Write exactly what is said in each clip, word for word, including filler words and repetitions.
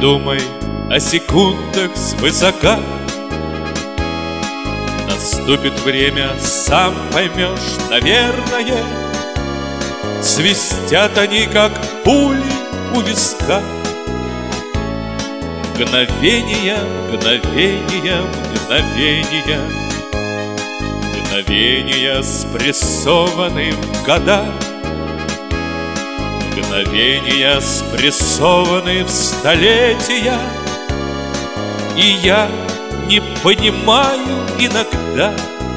думай о секундах свысока. Наступит время, сам поймешь, наверное. Свистят они, как пули у виска. Мгновения, мгновения, мгновения, мгновения, спрессованы в года. Мгновения, спрессованы в столетия. И я не понимаю иногда,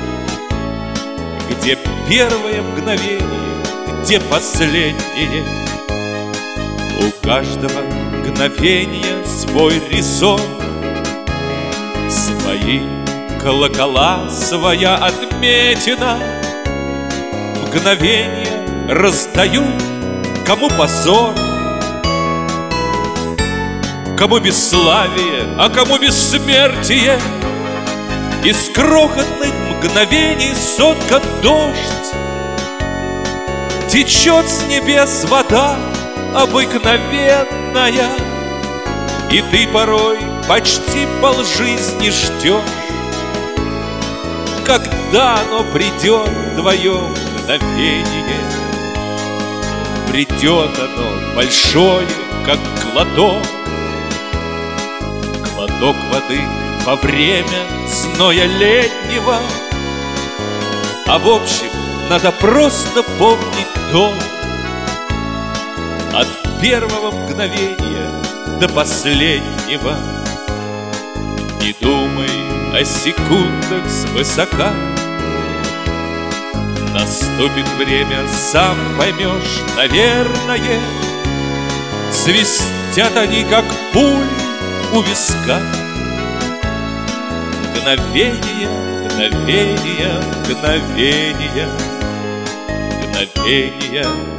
где первое мгновение, где последнее. У каждого мгновения свой резон, свои колокола, своя отметина. Мгновения раздают, кому позор, кому бесславие, а кому бессмертие. Из крохотных мгновений соткан дождь, течет с небес вода обыкновенная. И ты порой почти полжизни ждешь, когда оно придет, твое мгновение. Придет оно большое, как глоток, глоток воды во время зноя летнего. А в общем, надо просто помнить то: от первого мгновения до последнего. Не думай о секундах свысока. Наступит время, сам поймешь, наверное. Свистят они, как пули у виска. Мгновения, мгновения, мгновения, мгновения.